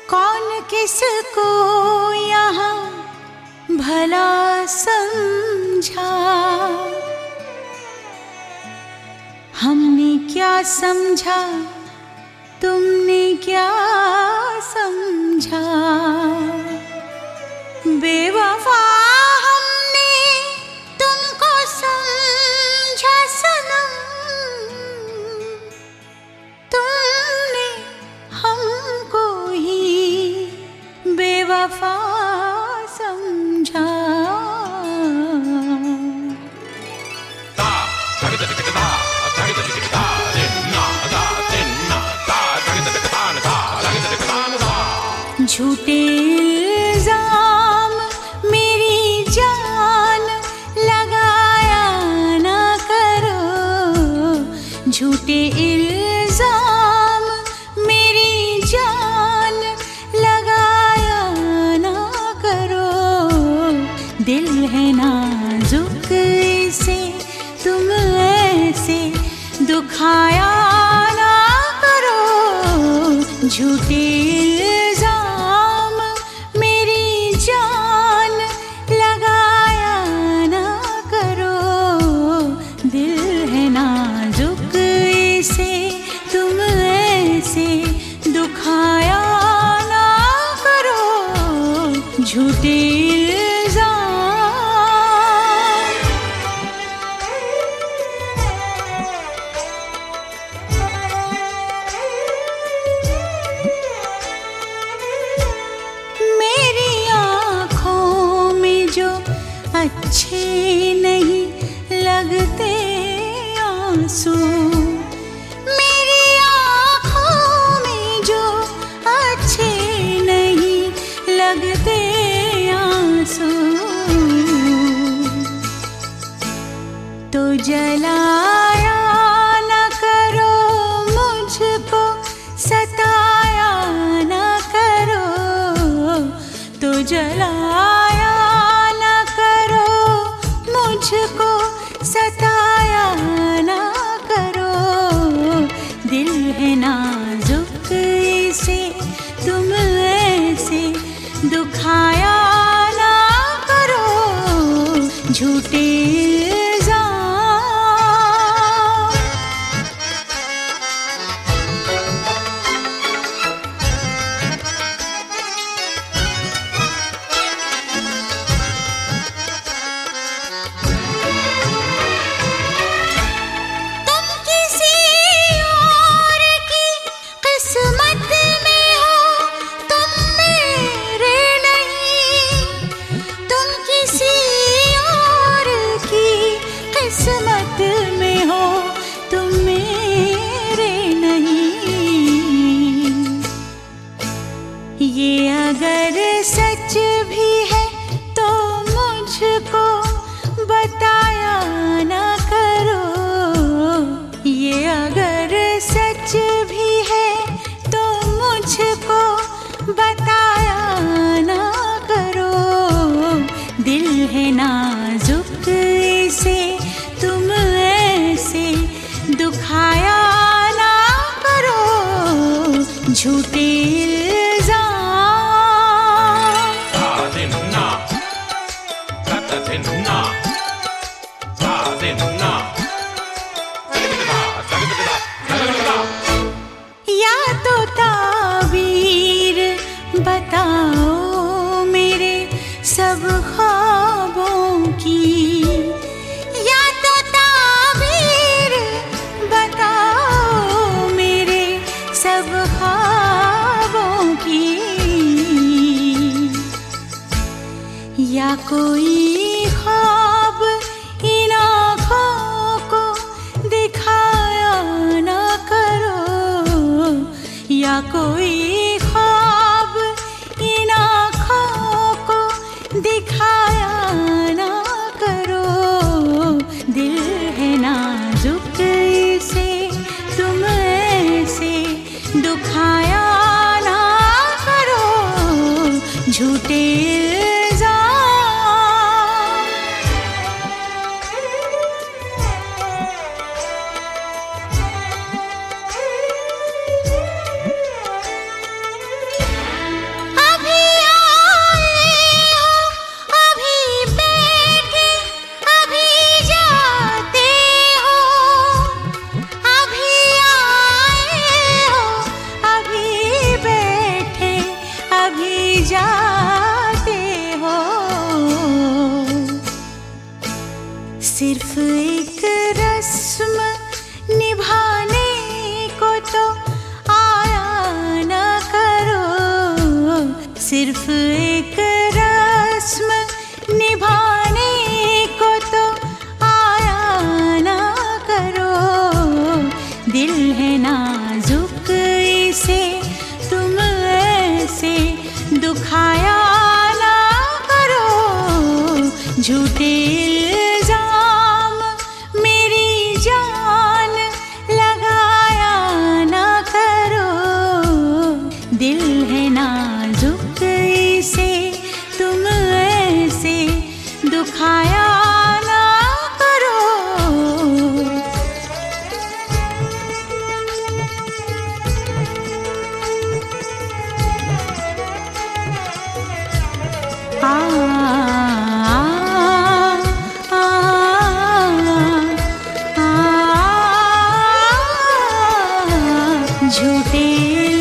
कौन किसको यहाँ भला समझा, हमने क्या समझा तुमने क्या समझा। बेवफा हमने तुमको समझा सनम, तुमने हमको ही बेवफा समझा। झूठे इल्जाम मेरी जान लगाया ना करो, झूठे इल्जाम मेरी जान लगाया ना करो। दिल है नाजुक इसे तुम ऐसे दुखाया ना करो, झूठे दुखाया ना करो, झूठे इल्जाम। मेरी आँखों में जो अच्छे नहीं लगते आंसू, लगते आंसू, तो जलाया न करो मुझको, सताया न करो, तो जलाया न करो मुझको, सताया न करो। दिल है नाजुक इसे तुम ऐसे दुखाया ना करो, झूठे इल्जाम। तुम किसी और की किस्मत में हो, तुम मेरे किस्मत में हो, तुम मेरे नहीं। ये अगर सच भी है तो मुझको बताया ना करो, ये अगर सच भी है तो मुझको बताया ना करो। दिल है नाजुक इसे तुम ऐसे दुखाया ना करो, झूठे इल्जाम। या तो ताबीर बताओ मेरे सब ख्वाबों की, या तो ताबीर बताओ मेरे सब ख्वाबों की, या कोई ख्वाब इन आँखों को दिखाया ना करो, या कोई ख्वाब इन आँखों को दिखाया ना करो। दिल है नाजुक इसे तुम ऐसे दुखाया ना करो, झूठे इल्जाम। सिर्फ एक रस्म निभाने को तो आया ना करो। दिल है नाजुक इसे तुम ऐसे दुखाया ना करो। झूठे इल्जाम मेरी जान लगाया ना करो। दिल है नाजुक इसे तुम ऐसे दुखाया ना करो। झूठे